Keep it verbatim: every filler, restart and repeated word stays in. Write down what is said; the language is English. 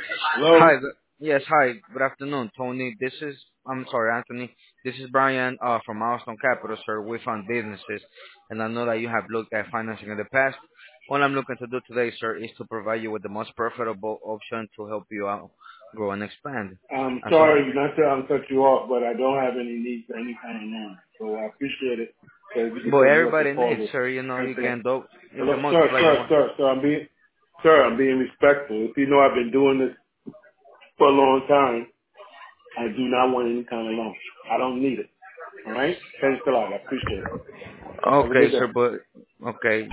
Hello. Hi. th- Yes, hi. Good afternoon, Tony. This is, I'm sorry, Anthony. This is Brian uh, from Milestone Capital, sir. We fund businesses, and I know that you have looked at financing in the past. What I'm looking to do today, sir, is to provide you with the most profitable option to help you out, grow and expand. I'm And so, sorry not to um, cut you off, but I don't have any need for any kind of loan. So I appreciate it. So if you can but tell me what the everybody call needs, is. sir. You know, And you say, can do, you hello, can sir, multiply the sir, one. sir, sir. I'm being, sir, I'm being respectful. If you know I've been doing this for a long time, I do not want any kind of loan. I don't need it. All right. Thanks a lot. I appreciate it. Have a Okay, good day. sir, but okay.